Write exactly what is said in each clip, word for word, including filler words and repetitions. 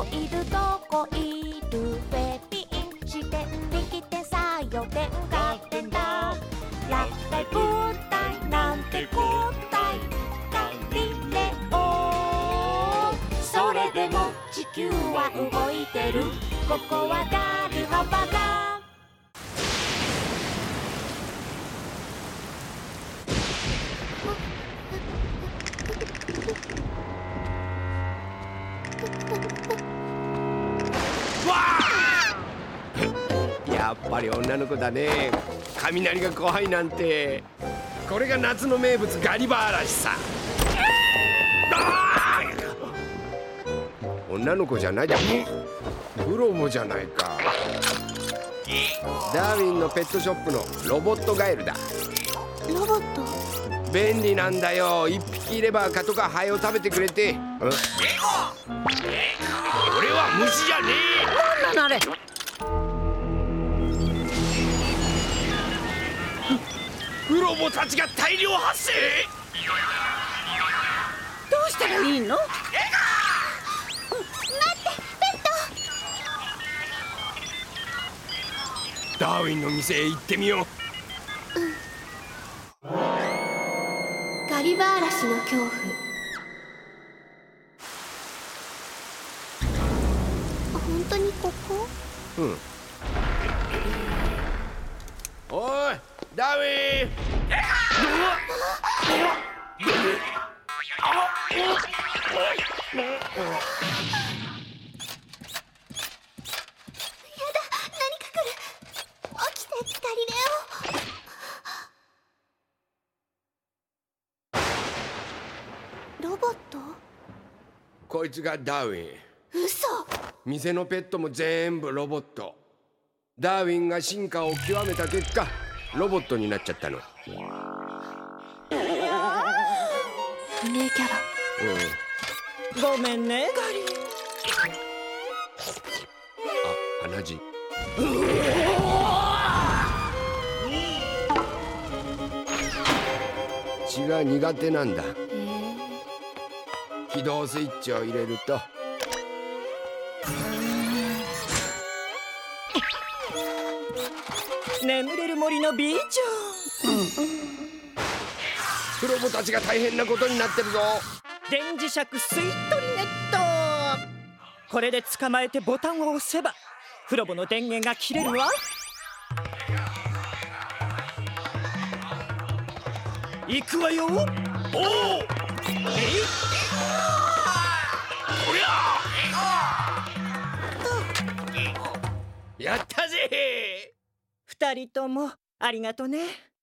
こいるどこいるフェリン視点力点作用点合点だ落体物体なんて答えガリレオそれでも地球は動いてるここはガル幅がやっぱり女の子だね。雷が怖いなんて。これが夏の名物ガリバー嵐さ。女の子じゃないじゃん。フロモじゃないか。ダーウィンのペットショップのロボットガエルだ。 ロボット便利なんだよ。一匹いれば蚊とかハエを食べてくれて。俺は虫じゃねえ。 なんなのあれ。 フロボたちが大量発生。 どうしたらいいの？待って、ペット。 ダーウィンの店へ行ってみよう。 うん、ガリバー嵐の恐怖。本当にここ？ うん。おいダーウィン。 ロボット？ こいつがダーウィン。 嘘。 店のペットも全部ロボット。ダーウィンが進化を極めた結果ロボットになっちゃったの。 不明キャラ。 うん、ごめんねガリ。 あ、鼻血。血が苦手なんだ。起動スイッチを入れると眠れる森の美女。 フロボたちが大変なことになってるぞ。 電磁石スイートリネット。これで捕まえてボタンを押せばフロボの電源が切れるわ。行くわよ。おお、えい、 こりゃやったぜ。 二人ともありがとね。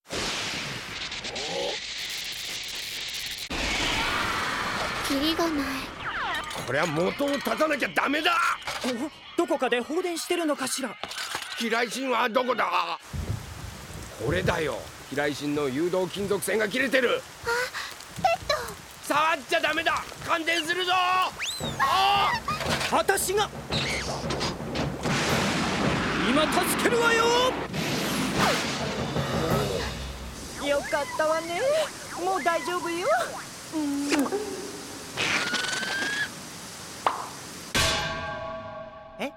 キリがない。 これは元を立たなきゃダメだ。 どこかで放電してるのかしら。 機雷神はどこだ。これだよ。機雷神の誘導金属線が切れてる。 あ、ペット。 触っちゃダメだ。感電するぞ。ああ、私が今助けるわよ。よかったわね。もう大丈夫よ。うん、え？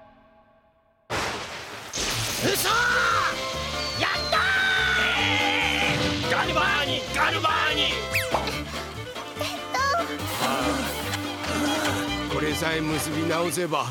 嘘！やったー！ ガルバーニ、ガルバーニ。 ペット。これさえ結び直せば。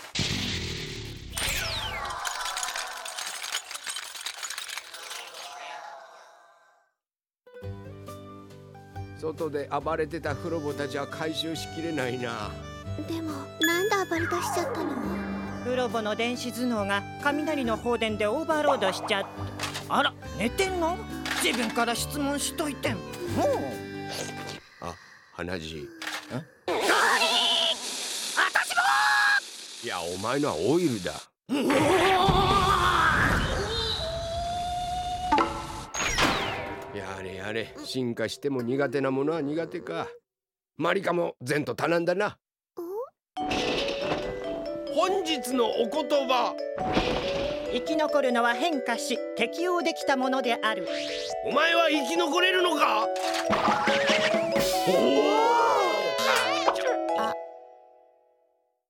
外で暴れてたフロボたちは回収しきれないな。 でもなんで暴れ出しちゃったの？ フロボの電子頭脳が雷の放電でオーバーロードしちゃって。あら、寝てんの？自分から質問しといて。もうあ、鼻血。 私も。 いや、お前のはオイルだ。やれやれ、進化しても苦手なものは苦手か。マリカも前途多難だな。本日のお言葉。 生き残るのは変化し適応できたものである。 お前は生き残れるのか。おお